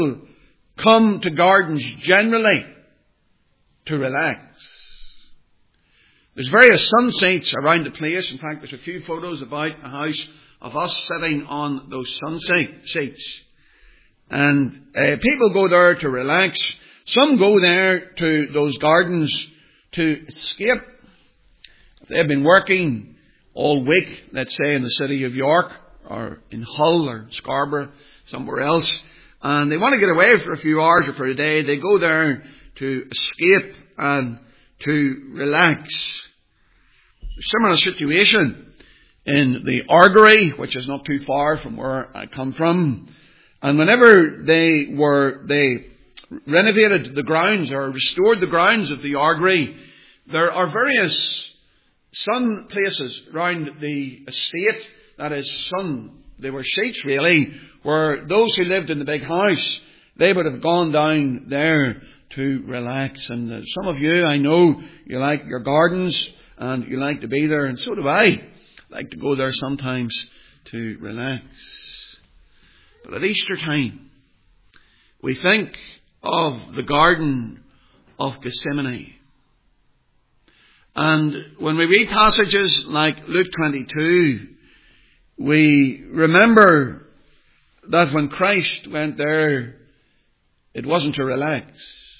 come to gardens generally to relax. There's various sun seats around the place. In fact, there's a few photos about a house of us sitting on those sun seats. And people go there to relax. Some go there to those gardens to escape. If they've been working all week, let's say in the city of York, or in Hull, or Scarborough, somewhere else, and they want to get away for a few hours or for a day, they go there to escape and to relax. Similar situation in the Argery, which is not too far from where I come from. And whenever they renovated the grounds or restored the grounds of the Argery, there are various sun places around the estate. That is sun. They were seats really, where those who lived in the big house, they would have gone down there to relax. And some of you, I know, you like your gardens and you like to be there, and so do I. I like to go there sometimes to relax. But at Easter time, we think of the Garden of Gethsemane. And when we read passages like Luke 22, we remember that when Christ went there, it wasn't to relax.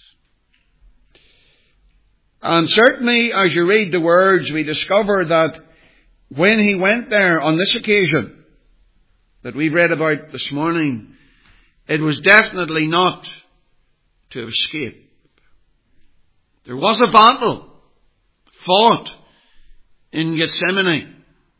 And certainly as you read the words, we discover that when he went there on this occasion that we read about this morning, it was definitely not to escape. There was a battle fought in Gethsemane.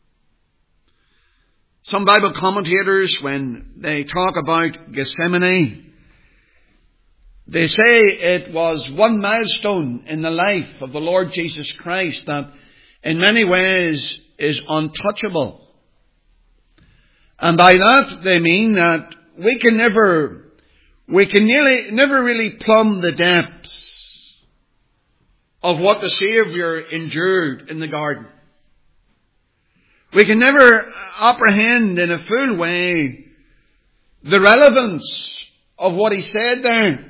Some Bible commentators, when they talk about Gethsemane, they say it was one milestone in the life of the Lord Jesus Christ that in many ways is untouchable. And by that they mean that we can never really plumb the depths of what the Saviour endured in the garden. We can never apprehend in a full way the relevance of what he said there.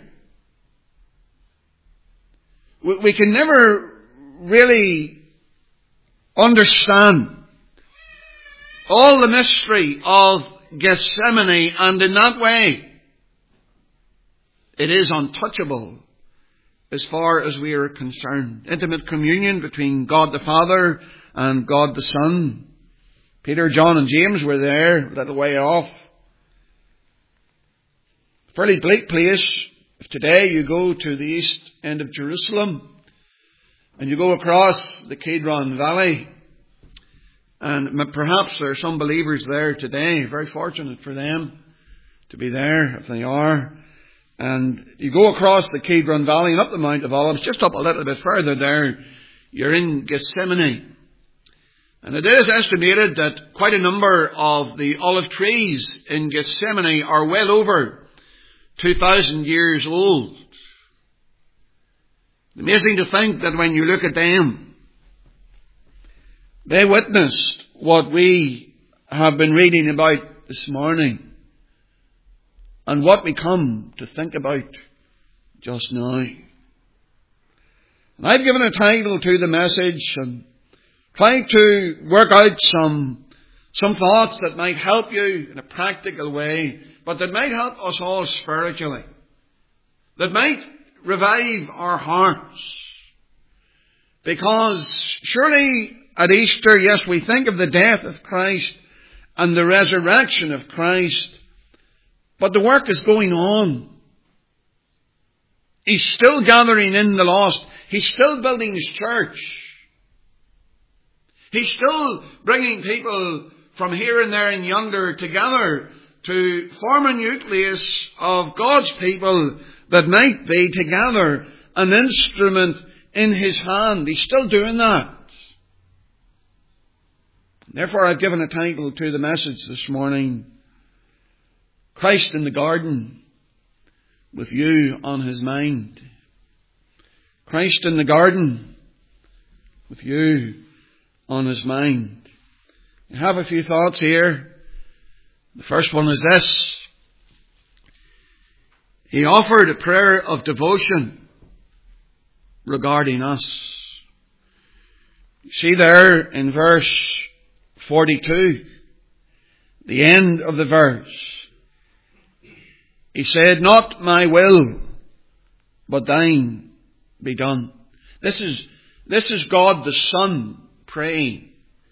We can never really understand all the mystery of Gethsemane, and in that way, it is untouchable as far as we are concerned. Intimate communion between God the Father and God the Son. Peter, John and James were there a little way off. Fairly bleak place. If today you go to the east end of Jerusalem and you go across the Kidron Valley, and perhaps there are some believers there today, very fortunate for them to be there if they are. And you go across the Kidron Valley and up the Mount of Olives, just up a little bit further there, you're in Gethsemane. And it is estimated that quite a number of the olive trees in Gethsemane are well over 2,000 years old. Amazing to think that when you look at them, they witnessed what we have been reading about this morning and what we come to think about just now. And I've given a title to the message and tried to work out some thoughts that might help you in a practical way, but that might help us all spiritually, that might revive our hearts. Because surely at Easter, yes, we think of the death of Christ and the resurrection of Christ, but the work is going on. He's still gathering in the lost. He's still building his church. He's still bringing people from here and there and yonder together to form a nucleus of God's people that might be together an instrument in his hand. He's still doing that. Therefore, I've given a title to the message this morning, Christ in the Garden, with you on his mind. Christ in the Garden, with you on his mind. I have a few thoughts here. The first one is this. He offered a prayer of devotion regarding us. You see there in verse 42, the end of the verse, he said, "Not my will, but thine be done." This is God the Son praying.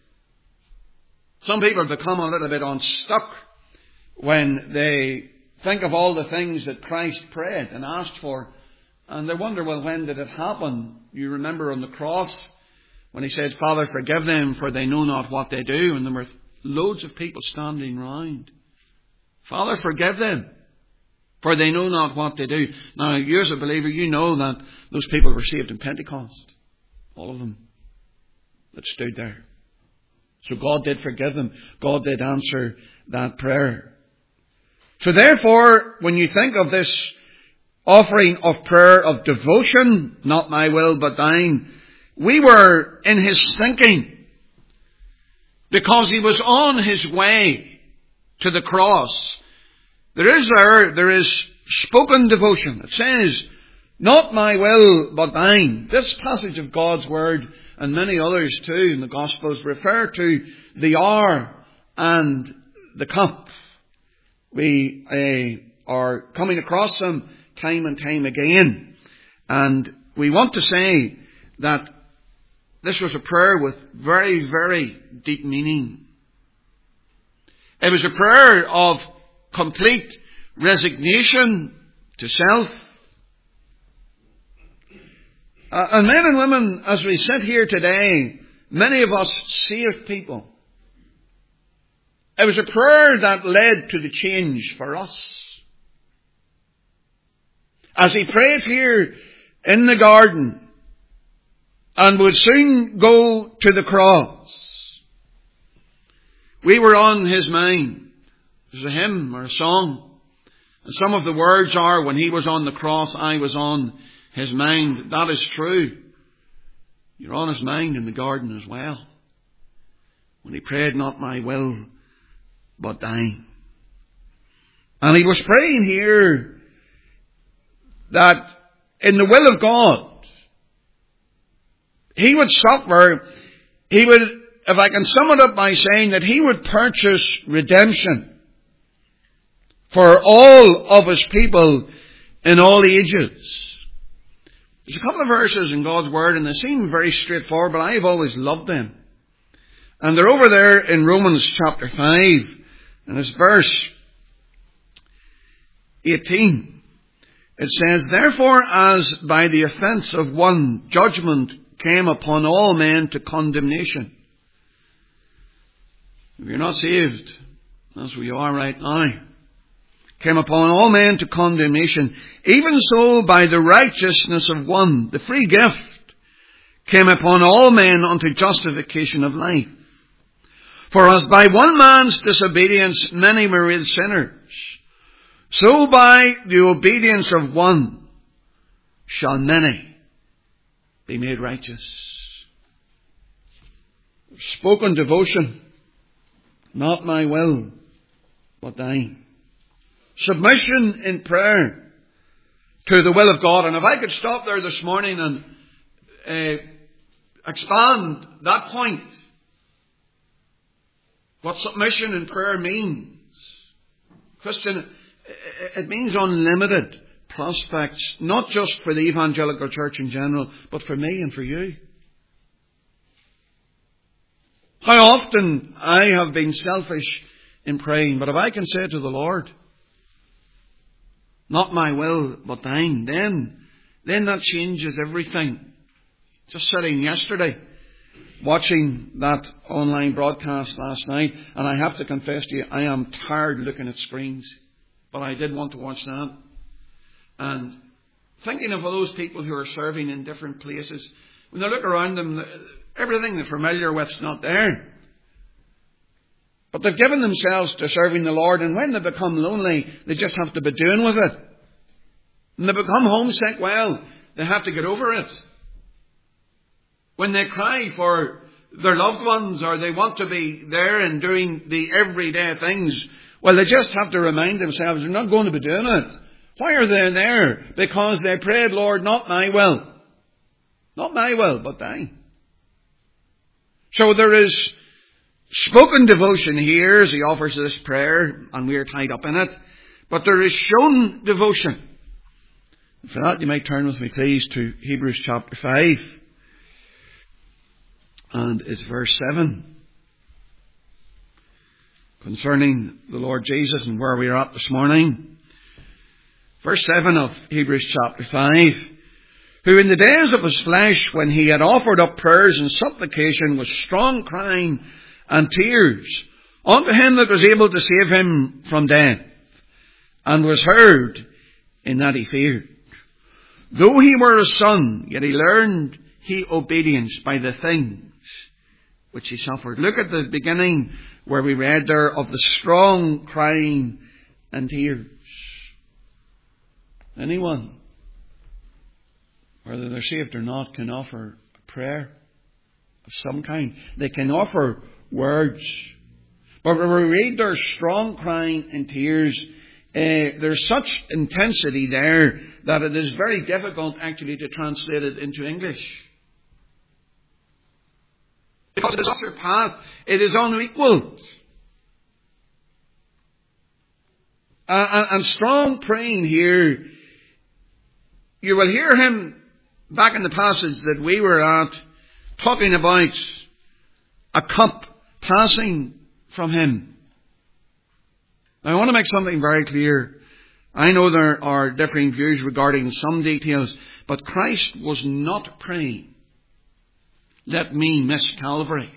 Some people become a little bit unstuck when they think of all the things that Christ prayed and asked for, and they wonder, well, when did it happen? You remember on the cross when he said, "Father, forgive them, for they know not what they do," and there were loads of people standing round. "Father, forgive them, for they know not what they do." Now, you as a believer, you know that those people were saved in Pentecost. All of them that stood there. So God did forgive them. God did answer that prayer. So therefore, when you think of this offering of prayer of devotion, "Not my will but thine," we were in his thinking, because he was on his way to the cross. There is spoken devotion. It says, "Not my will but thine." This passage of God's Word, and many others too in the Gospels, refer to the hour and the cup. We are coming across them time and time again. And we want to say that this was a prayer with very, very deep meaning. It was a prayer of complete resignation to self. And men and women, as we sit here today, many of us saved people, it was a prayer that led to the change for us. As he prayed here in the garden and would soon go to the cross, we were on his mind. There's a hymn or a song, and some of the words are, "When he was on the cross, I was on his mind." That is true. You're on his mind in the garden as well, when he prayed, "Not my will, but thine." And he was praying here that in the will of God, he would suffer. He would, if I can sum it up by saying that he would purchase redemption for all of his people in all ages. There's a couple of verses in God's Word, and they seem very straightforward, but I've always loved them. And they're over there in Romans chapter 5, and it's verse 18. It says, "Therefore, as by the offence of one judgment came upon all men to condemnation." If you're not saved, as we are right now, came upon all men to condemnation, even so by the righteousness of one, the free gift, came upon all men unto justification of life. For as by one man's disobedience many were made sinners, so by the obedience of one shall many be made righteous. Spoken devotion, "Not my will, but thine." Submission in prayer to the will of God. And if I could stop there this morning and expand that point, what submission in prayer means. Christian, it means unlimited prospects, not just for the evangelical church in general, but for me and for you. How often I have been selfish in praying, but if I can say to the Lord, "Not my will, but thine," then that changes everything. Just sitting yesterday, watching that online broadcast last night, and I have to confess to you, I am tired looking at screens, but I did want to watch that. And thinking of all those people who are serving in different places, when they look around them, everything they're familiar with is not there. But they've given themselves to serving the Lord, and when they become lonely, they just have to be doing with it. When they become homesick, well, they have to get over it. When they cry for their loved ones, or they want to be there and doing the everyday things, well, they just have to remind themselves they're not going to be doing it. Why are they there? Because they prayed, Lord, not my will. Not my will, but thine. So there is spoken devotion here as he offers this prayer, and we are tied up in it. But there is shown devotion. For that, you might turn with me, please, to Hebrews chapter 5. And it's verse 7. Concerning the Lord Jesus and where we are at this morning. Verse 7 of Hebrews chapter 5. Who in the days of his flesh, when he had offered up prayers and supplication with strong crying and tears unto him that was able to save him from death, and was heard in that he feared. Though he were a son, yet he learned he obedience by the things which he suffered. Look at the beginning where we read there of the strong crying and tears. Anyone, whether they're saved or not, can offer a prayer of some kind. They can offer words. But when we read their strong crying and tears, there's such intensity there that it is very difficult actually to translate it into English. Because it is unsurpassed. It is unequaled. And strong praying here, you will hear him back in the passage that we were at, talking about a cup passing from him. Now, I want to make something very clear. I know there are differing views regarding some details, but Christ was not praying, let me miss Calvary.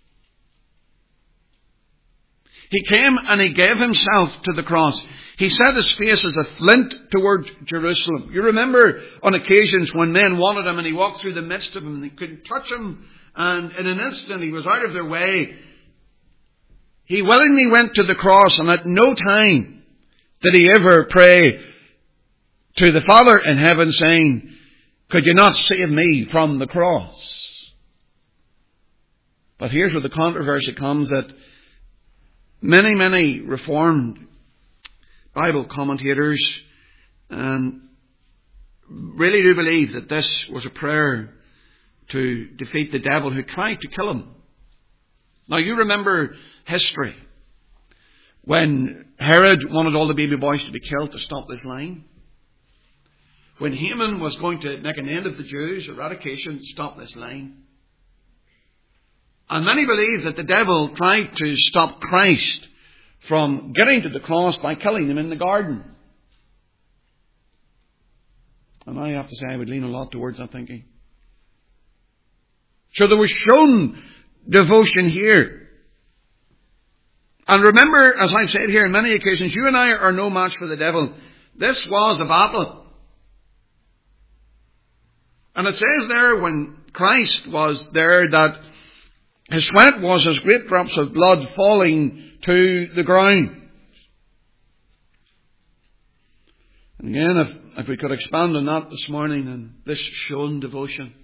He came and he gave himself to the cross. He set his face as a flint toward Jerusalem. You remember on occasions when men wanted him and he walked through the midst of them and they couldn't touch him, and in an instant he was out of their way. He willingly went to the cross, and at no time did he ever pray to the Father in heaven saying, could you not save me from the cross? But here's where the controversy comes, that many Reformed Bible commentators really do believe that this was a prayer to defeat the devil who tried to kill him. Now, you remember history when Herod wanted all the baby boys to be killed to stop this line. When Haman was going to make an end of the Jews, eradication, stop this line. And many believe that the devil tried to stop Christ from getting to the cross by killing him in the garden. And I have to say I would lean a lot towards that thinking. So there was shown devotion here. And remember, as I've said here on many occasions, you and I are no match for the devil. This was a battle. And it says there when Christ was there that his sweat was as great drops of blood falling to the ground. And again, if we could expand on that this morning, and this shown devotion.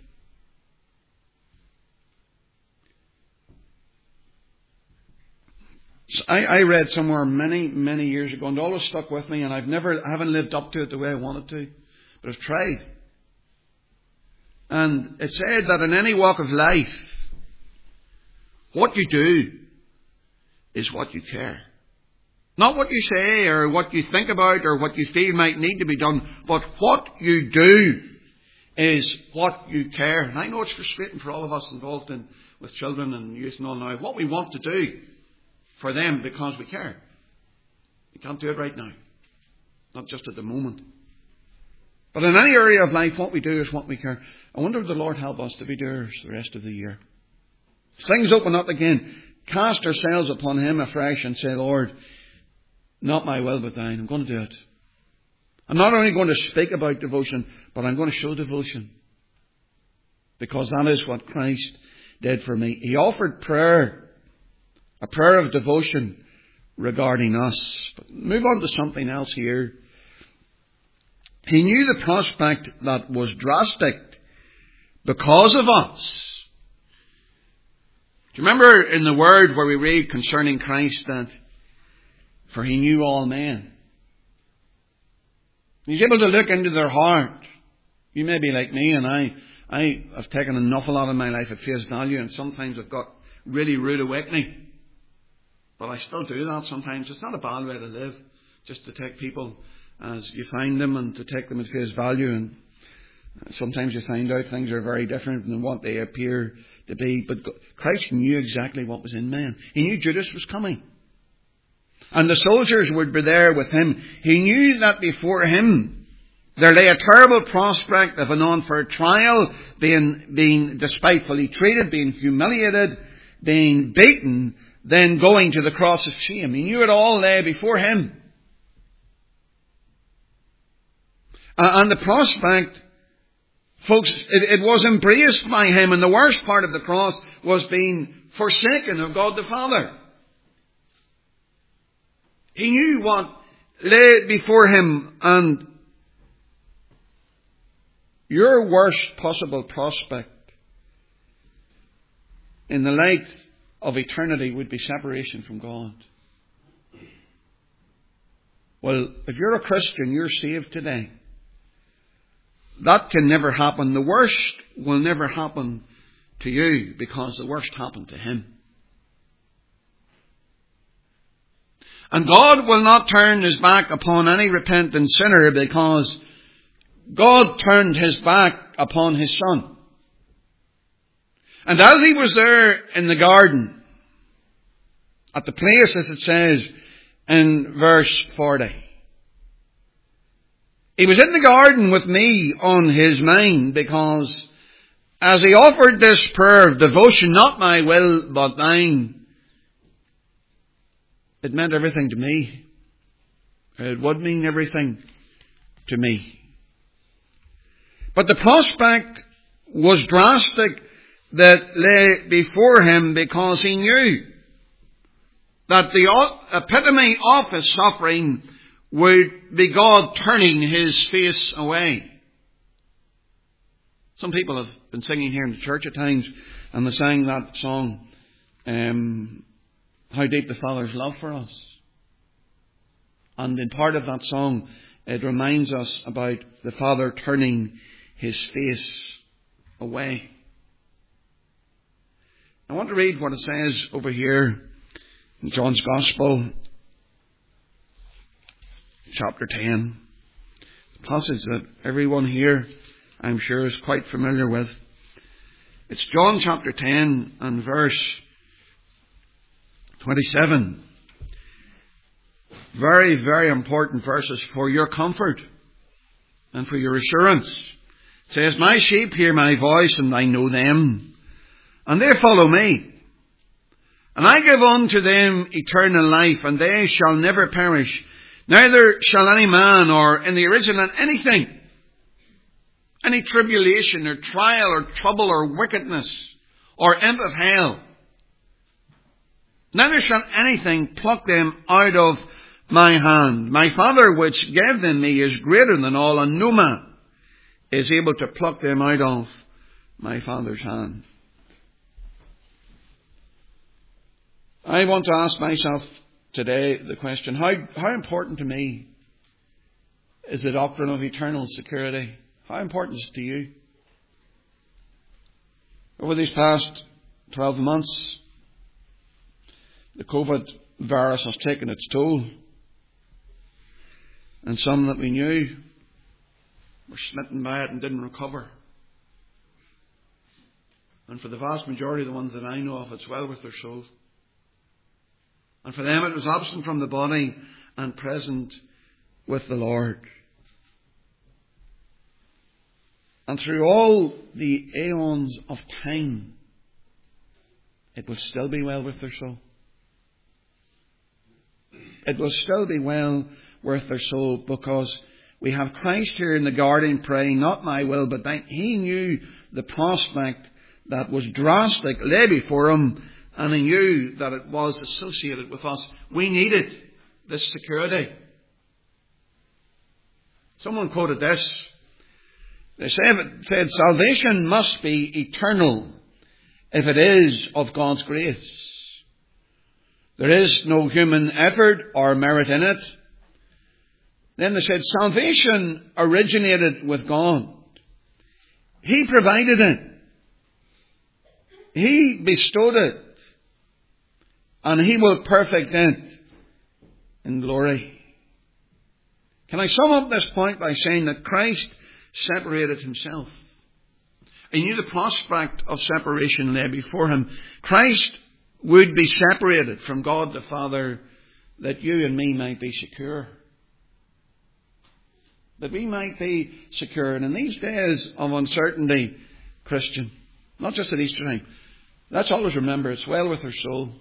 So I read somewhere many years ago, and it always stuck with me, and I haven't lived up to it the way I wanted to, but I've tried. And it said that in any walk of life, what you do is what you care. Not what you say or what you think about or what you feel might need to be done, but what you do is what you care. And I know it's frustrating for all of us involved with children and youth and all now. What we want to do for them because we care. We can't do it right now. Not just at the moment. But in any area of life, what we do is what we care. I wonder if the Lord help us to be doers the rest of the year. As things open up again, cast ourselves upon Him afresh and say, Lord, not my will but thine. I'm going to do it. I'm not only going to speak about devotion, but I'm going to show devotion. Because that is what Christ did for me. He offered prayer, a prayer of devotion regarding us. But move on to something else here. He knew the prospect that was drastic because of us. Do you remember in the Word where we read concerning Christ that, for He knew all men? He's able to look into their heart. You may be like me, and I have taken an awful lot of my life at face value, and sometimes I've got really rude awakening. But I still do that sometimes. It's not a bad way to live, just to take people as you find them and to take them at face value. And sometimes you find out things are very different than what they appear to be. But Christ knew exactly what was in men. He knew Judas was coming. And the soldiers would be there with him. He knew that before him there lay a terrible prospect of an unfair trial, being despitefully treated, being humiliated, being beaten, then going to the cross of shame. He knew it all lay before him. And the prospect, folks, it was embraced by him, and the worst part of the cross was being forsaken of God the Father. He knew what lay before him, and your worst possible prospect in the light of eternity would be separation from God. Well, if you're a Christian, you're saved today. That can never happen. The worst will never happen to you, because the worst happened to him. And God will not turn his back upon any repentant sinner, because God turned his back upon his Son. And as he was there in the garden, at the place, as it says in verse 40, he was in the garden with me on his mind, because as he offered this prayer of devotion, not my will but thine, it meant everything to me. It would mean everything to me. But the prospect was drastic that lay before him, because he knew that the epitome of his suffering would be God turning his face away. Some people have been singing here in the church at times, and they sang that song, How Deep the Father's Love for Us. And in part of that song, it reminds us about the Father turning his face away. I want to read what it says over here in John's Gospel, chapter 10. A passage that everyone here, I'm sure, is quite familiar with. It's John chapter 10 and verse 27. Very, very important verses for your comfort and for your assurance. It says, My sheep hear my voice, and I know them, and they follow me. And I give unto them eternal life, and they shall never perish, neither shall any man, or in the original anything, any tribulation or trial or trouble or wickedness or imp of hell, neither shall anything pluck them out of my hand. My Father which gave them me is greater than all, and no man is able to pluck them out of my Father's hand. I want to ask myself today the question, how important to me is the doctrine of eternal security? How important is it to you? Over these past 12 months, the COVID virus has taken its toll. And some that we knew were smitten by it and didn't recover. And for the vast majority of the ones that I know of, it's well with their soul. And for them it was absent from the body and present with the Lord. And through all the aeons of time, it will still be well with their soul. It will still be well with their soul, because we have Christ here in the garden praying, not my will but thine. He knew the prospect that was drastic lay before him, and he knew that it was associated with us. We needed this security. Someone quoted this. They said, salvation must be eternal if it is of God's grace. There is no human effort or merit in it. Then they said salvation originated with God. He provided it. He bestowed it. And He will perfect it in glory. Can I sum up this point by saying that Christ separated Himself? He knew the prospect of separation lay before Him. Christ would be separated from God the Father that you and me might be secure. That we might be secure. And in these days of uncertainty, Christian, not just at Easter time, let's always remember it's well with our soul.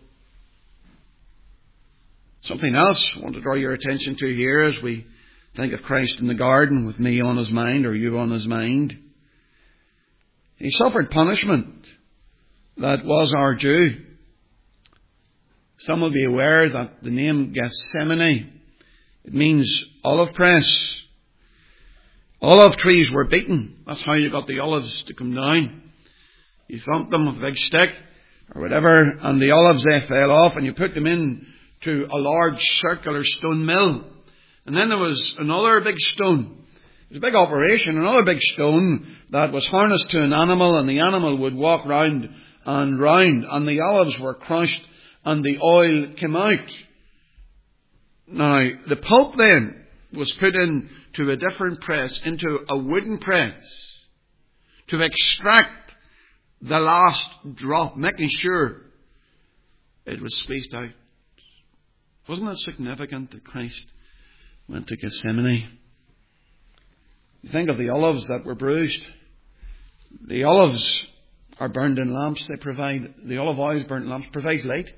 Something else I want to draw your attention to here as we think of Christ in the garden with me on His mind or you on His mind. He suffered punishment that was our due. Some will be aware that the name Gethsemane, it means olive press. Olive trees were beaten. That's how you got the olives to come down. You thumped them with a big stick or whatever, and the olives, they fell off, and you put them in to a large circular stone mill. And then there was another big stone. It was a big operation, another big stone that was harnessed to an animal, and the animal would walk round and round, and the olives were crushed, and the oil came out. Now, the pulp then was put into a different press, into a wooden press, to extract the last drop, making sure it was squeezed out. Wasn't it significant that Christ went to Gethsemane? You think of the olives that were bruised. The olives are burned in lamps. The olive oil is burnt in lamps, provides light.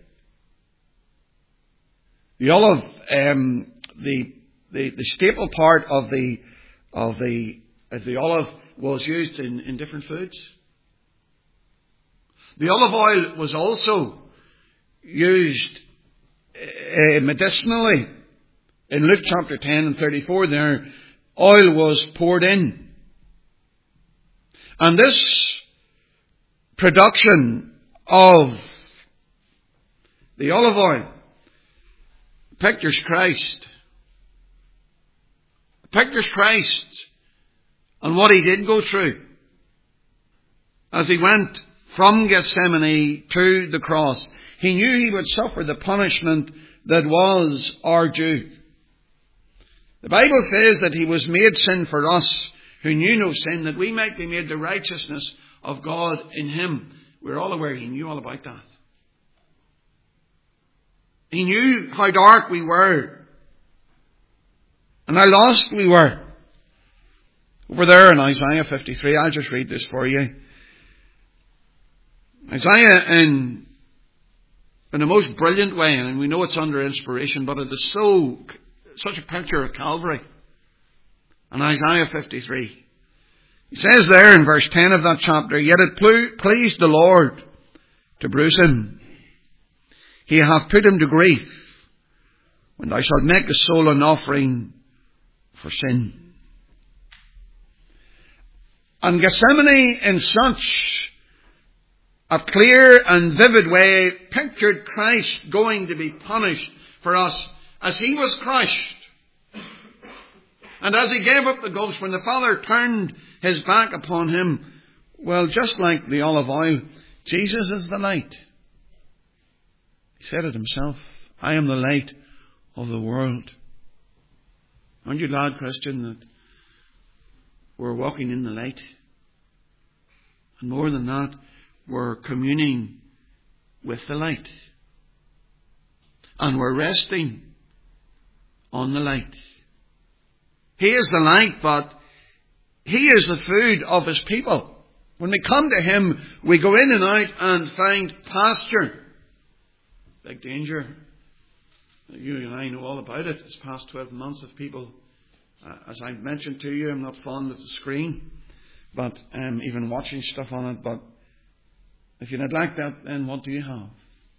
The olive, the staple part of the olive was used in different foods. The olive oil was also used medicinally. In Luke chapter 10 and 34 there, oil was poured in. And this production of the olive oil pictures Christ. Pictures Christ and what He did go through as He went from Gethsemane to the cross. He knew He would suffer the punishment that was our due. The Bible says that He was made sin for us who knew no sin, that we might be made the righteousness of God in Him. We're all aware He knew all about that. He knew how dark we were and how lost we were. Over there in Isaiah 53, I'll just read this for you. Isaiah in a most brilliant way, and we know it's under inspiration, but it is such a picture of Calvary. In Isaiah 53, he says there in verse 10 of that chapter, "Yet it pleased the Lord to bruise Him. He hath put Him to grief, when thou shalt make the soul an offering for sin." And Gethsemane, in such a clear and vivid way, pictured Christ going to be punished for us as He was crushed. And as He gave up the ghost, when the Father turned His back upon Him, well, just like the olive oil, Jesus is the light. He said it Himself, "I am the light of the world." Aren't you glad, Christian, that we're walking in the light? And more than that, we're communing with the light. And we're resting on the light. He is the light, but He is the food of His people. When we come to Him, we go in and out and find pasture. Big danger. You and I know all about it. This past 12 months of people, as I mentioned to you, I'm not fond of the screen, but even watching stuff on it. But if you neglect that, then what do you have?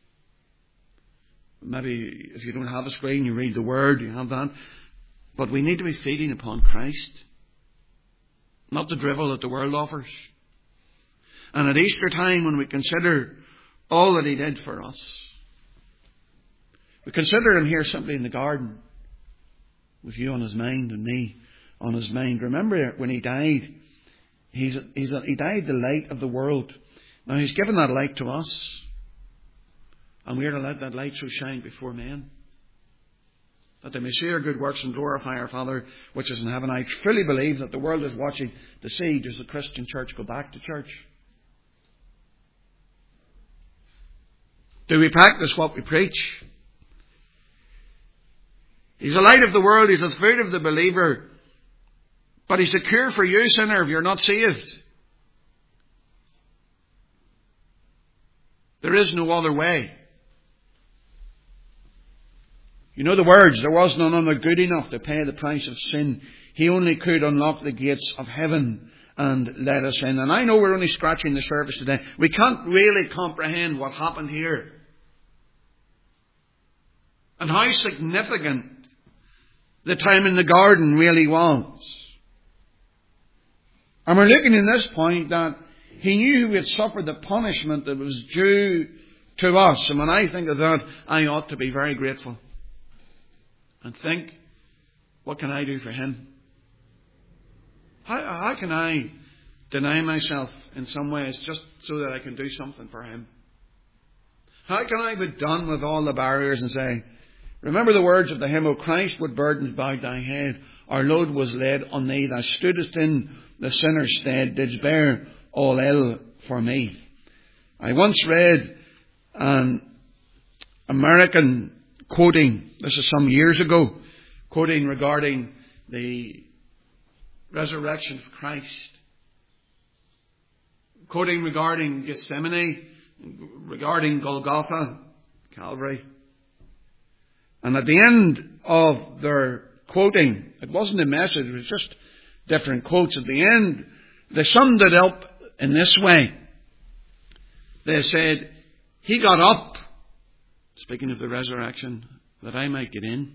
Maybe if you don't have a screen, you read the Word, you have that. But we need to be feeding upon Christ, not the drivel that the world offers. And at Easter time, when we consider all that He did for us, we consider Him here simply in the garden. with you on his mind and me on his mind. Remember when he died, he died the light of the world. Now he's given that light to us. And we are to let that light so shine before men, that they may see our good works and glorify our Father which is in heaven. I fully believe that the world is watching to see, does the Christian church go back to church? Do we practice what we preach? He's the light of the world. He's the food of the believer. But he's the cure for you, sinner, if you're not saved. There is no other way. You know the words, there was none other good enough to pay the price of sin. He only could unlock the gates of heaven and let us in. And I know we're only scratching the surface today. We can't really comprehend what happened here. And how significant the time in the garden really was. And we're looking in this point that he knew he had suffered the punishment that was due to us. And when I think of that, I ought to be very grateful. And think, what can I do for him? How can I deny myself in some ways just so that I can do something for him? How can I be done with all the barriers and say, remember the words of the hymn, O Christ, what burdens bowed thy head, our load was laid on thee, thou stoodest in the sinner's stead, didst bear all ill for me. I once read an American quoting, this is some years ago, quoting regarding the resurrection of Christ, quoting regarding Gethsemane, regarding Golgotha, Calvary. And at the end of their quoting, it wasn't a message, it was just different quotes. At the end, they summed it up in this way. They said, he got up, speaking of the resurrection, that I might get in.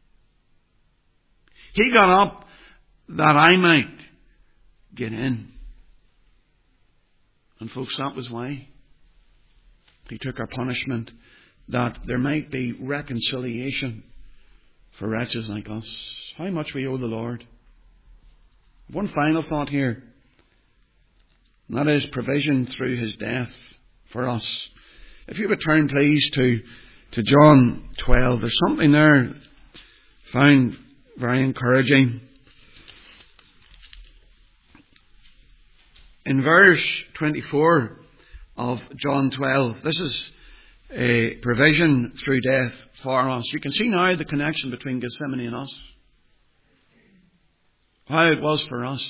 He got up that I might get in. And folks, that was why he took our punishment, that there might be reconciliation for wretches like us. How much we owe the Lord. One final thought here, and that is provision through his death for us. If you would turn please to John 12, there's something there found very encouraging. In verse 24 of John 12, this is a provision through death for us. You can see now the connection between Gethsemane and us. How it was for us.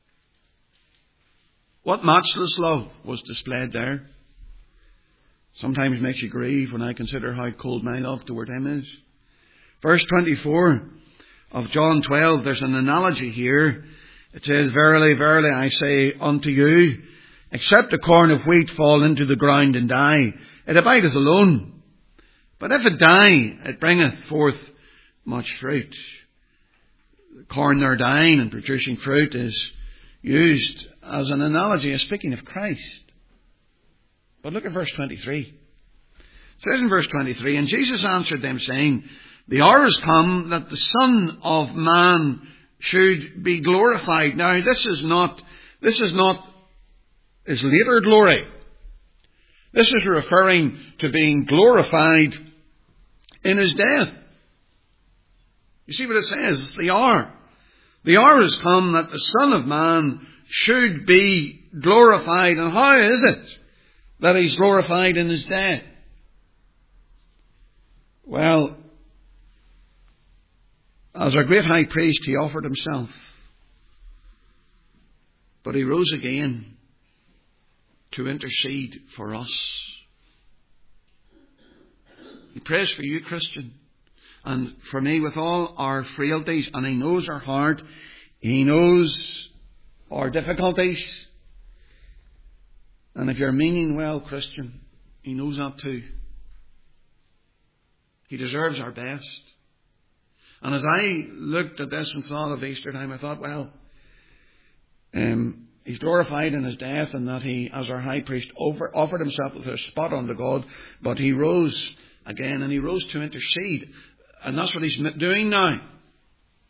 What matchless love was displayed there. Sometimes makes you grieve when I consider how cold my love toward him is. Verse 24 of John 12, there's an analogy here. It says, verily, verily, I say unto you, except a corn of wheat fall into the ground and die, it abideth alone. But if it die, it bringeth forth much fruit. The corn there dying and producing fruit is used as an analogy, as speaking of Christ. But look at verse 23. It says in verse 23, and Jesus answered them, saying, the hour is come that the Son of Man should be glorified. Now, this is not his later glory. This is referring to being glorified in his death. You see what it says? It's the hour. The hour has come that the Son of Man should be glorified. And how is it that he's glorified in his death? Well, as our great high priest, he offered himself. But he rose again to intercede for us. He prays for you, Christian, and for me with all our frailties. And he knows our heart. He knows our difficulties. And if you're meaning well, Christian, he knows that too. He deserves our best. And as I looked at this and thought of Easter time, I thought, well, he's glorified in his death, and that he, as our high priest, offered himself with a spot unto God, but he rose again, and he rose to intercede. And that's what he's doing now.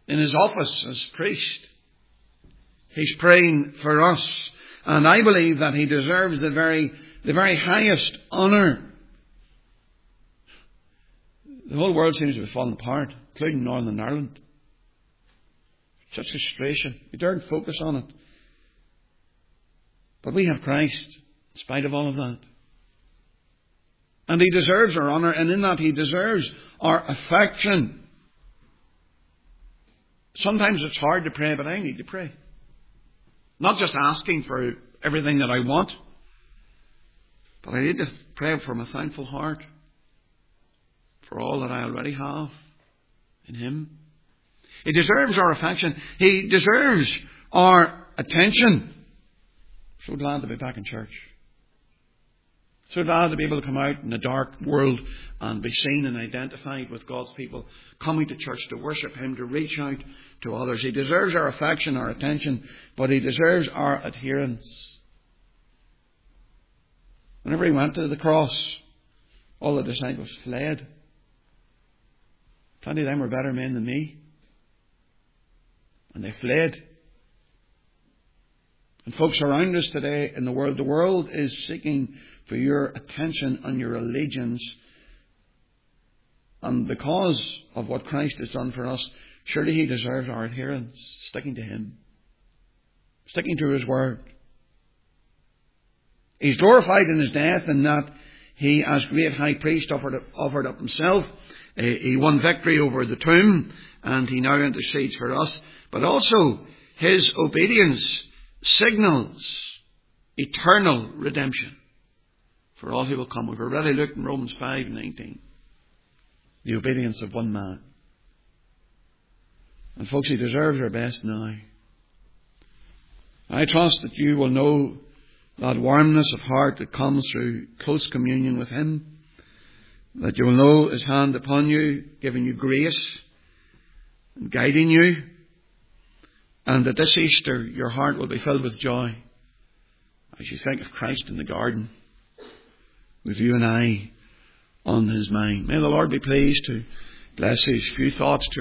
in his office as priest. He's praying for us. And I believe that he deserves the very highest honour. The whole world seems to be falling apart, including Northern Ireland. Such frustration. You daren't focus on it. But we have Christ, in spite of all of that. And he deserves our honour, and in that he deserves our affection. Sometimes it's hard to pray, but I need to pray. Not just asking for everything that I want, but I need to pray from a thankful heart for all that I already have in him. He deserves our affection. He deserves our attention. So glad to be back in church. So glad to be able to come out in a dark world and be seen and identified with God's people, coming to church to worship him, to reach out to others. He deserves our affection, our attention, but he deserves our adherence. Whenever he went to the cross, all the disciples fled. Plenty of them were better men than me. And they fled. And folks around us today in the world is seeking for your attention and your allegiance. And because of what Christ has done for us, surely he deserves our adherence, sticking to him, sticking to his word. He's glorified in his death in that he, as great high priest, offered up himself. He won victory over the tomb, and he now intercedes for us. But also, his obedience signals eternal redemption for all who will come. We've already looked in Romans 5:19. The obedience of one man. And folks, he deserves our best now. I trust that you will know that warmness of heart that comes through close communion with him. That you will know his hand upon you, giving you grace and guiding you. And that this Easter your heart will be filled with joy as you think of Christ in the garden, with you and I on his mind. May the Lord be pleased to bless these few thoughts to